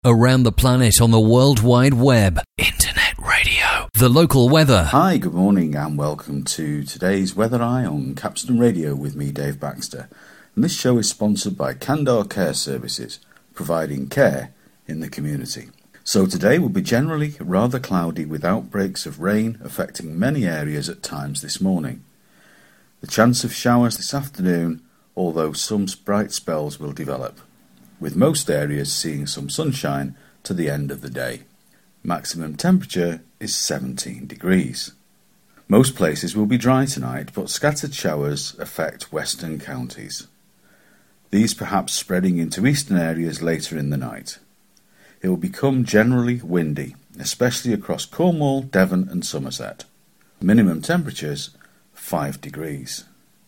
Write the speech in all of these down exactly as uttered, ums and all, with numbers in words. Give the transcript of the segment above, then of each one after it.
Around the planet on the World Wide Web. Internet radio. The local weather. Hi, good morning and welcome to today's Weather Eye on Capstan Radio with me, Dave Baxter. And this show is sponsored by Candor Care Services, providing care in the community. So today will be generally rather cloudy with outbreaks of rain affecting many areas at times this morning. The chance of showers this afternoon, although some bright spells will develop, with most areas seeing some sunshine to the end of the day. Maximum temperature is seventeen degrees. Most places will be dry tonight, but scattered showers affect western counties. These perhaps spreading into eastern areas later in the night. It will become generally windy, especially across Cornwall, Devon and Somerset. Minimum temperatures five degrees.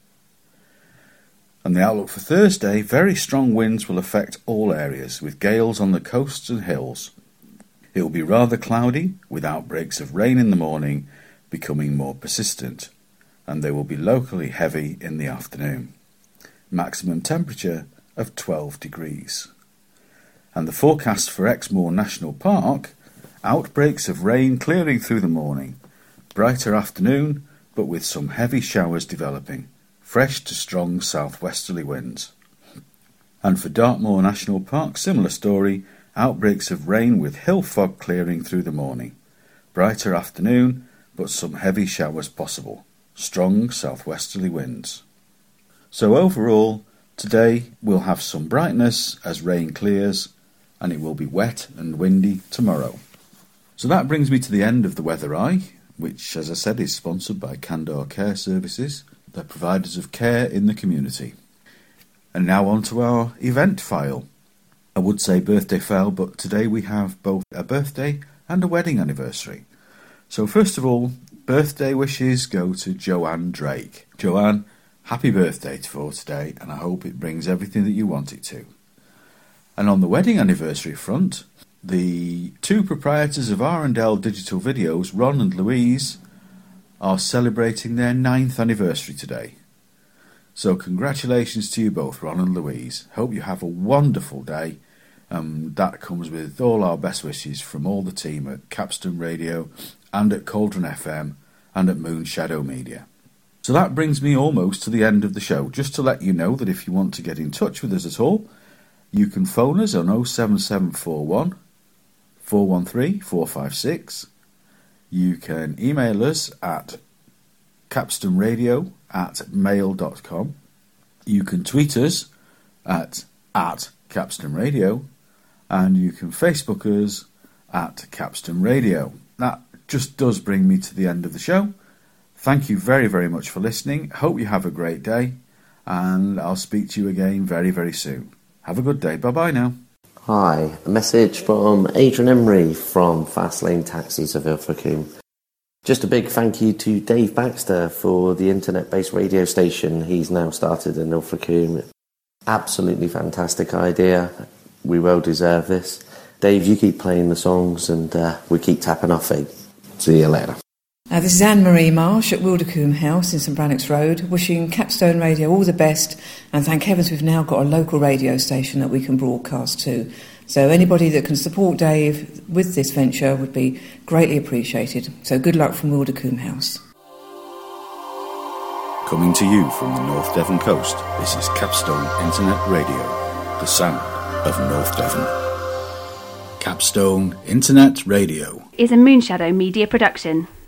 And the outlook for Thursday, very strong winds will affect all areas, with gales on the coasts and hills. It will be rather cloudy, with outbreaks of rain in the morning becoming more persistent, and they will be locally heavy in the afternoon. Maximum temperature of twelve degrees. And the forecast for Exmoor National Park, outbreaks of rain clearing through the morning, brighter afternoon, but with some heavy showers developing. Fresh to strong southwesterly winds. And for Dartmoor National Park, similar story, outbreaks of rain with hill fog clearing through the morning. Brighter afternoon, but some heavy showers possible. Strong southwesterly winds. So overall, today we'll have some brightness as rain clears, and it will be wet and windy tomorrow. So that brings me to the end of the Weather Eye, which, as I said, is sponsored by Candor Care Services. They're providers of care in the community. And now on to our event file. I would say birthday file, but today we have both a birthday and a wedding anniversary. So first of all, birthday wishes go to Joanne Drake. Joanne, happy birthday for today, and I hope it brings everything that you want it to. And on the wedding anniversary front, the two proprietors of R and L Digital Videos, Ron and Louise, are celebrating their ninth anniversary today. So congratulations to you both, Ron and Louise. Hope you have a wonderful day. Um, that comes with all our best wishes from all the team at Capstan Radio and at Cauldron F M and at Moonshadow Media. So that brings me almost to the end of the show. Just to let you know that if you want to get in touch with us at all, you can phone us on oh seven seven four one, four one three, four five six. You can email us at capstanradio at mail dot com. You can tweet us at, at capstanradio, and you can Facebook us at Capstan Radio. That just does bring me to the end of the show. Thank you very, very much for listening. Hope you have a great day, and I'll speak to you again very, very soon. Have a good day. Bye-bye now. Hi, a message from Adrian Emery from Fastlane Taxis of Ilfracombe. Just a big thank you to Dave Baxter for the internet-based radio station he's now started in Ilfracombe. Absolutely fantastic idea. We well deserve this. Dave, you keep playing the songs and uh, we keep tapping our feet. See you later. Uh, this is Anne-Marie Marsh at Wildercombe House in St Brannocks Road, wishing Capstone Radio all the best, and thank heavens we've now got a local radio station that we can broadcast to. So anybody that can support Dave with this venture would be greatly appreciated. So good luck from Wildercombe House. Coming to you from the North Devon coast, this is Capstone Internet Radio, the sound of North Devon. Capstone Internet Radio is a Moonshadow Media production.